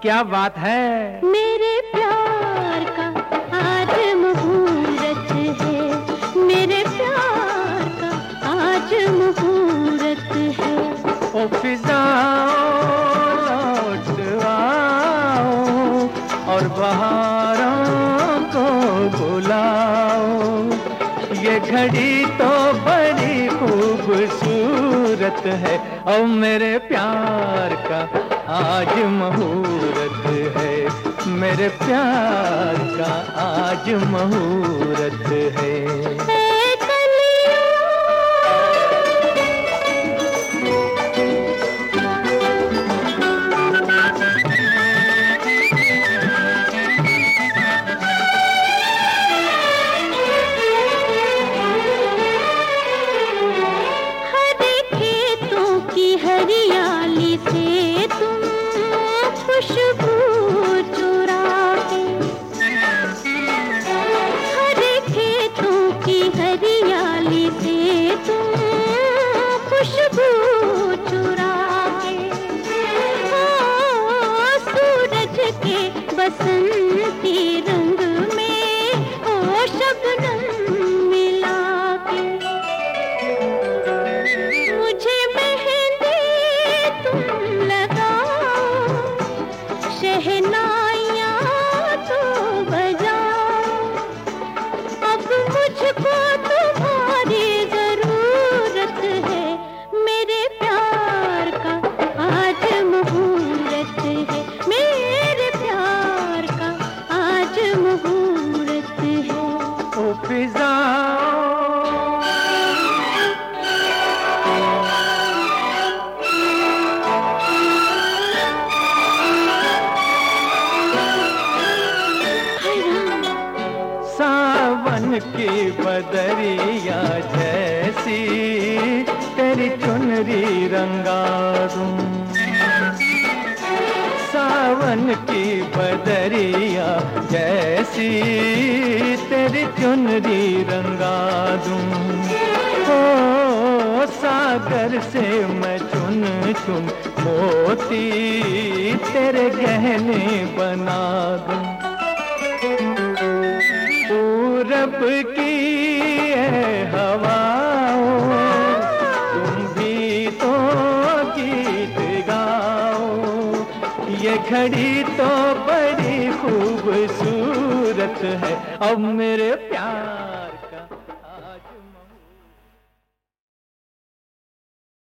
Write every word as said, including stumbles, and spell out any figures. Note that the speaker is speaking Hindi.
क्या बात है? मेरे प्यार का आज मुहूर्त है, मेरे प्यार का आज मुहूर्त है। ओ फिजाओं लौट आओ और बहारों को बुलाओ, ये घड़ी तो बड़ी खूबसूरत है। और मेरे प्यार का आज मुहूर्त है, मेरे प्यार का आज मुहूर्त है। हरियाली से तुम खुशबू चुरा के, हरे खेतों की हरियाली से तुम खुशबू चुरा के, ओ सूरज के बसंती रंग में ओ शबनम मिला के, मुझे शहनाइयाँ तो बजाओ, अब मुझको तुम्हारी जरूरत है। मेरे प्यार का आज मुहूर्त है, मेरे प्यार का आज मुहूर्त है। ओ फिजाओं सावन की बदरिया जैसी तेरी चुनरी रंगा दूं, सावन की बदरिया जैसी तेरी चुनरी रंगा दूं। ओ सागर से मैं चुन चुन मोती तेरे गहने बना दूं। पूरब की है हवाओं, तुम भी तो गीत गाओ, ये घड़ी तो बड़ी खूबसूरत है। अब मेरे प्यार का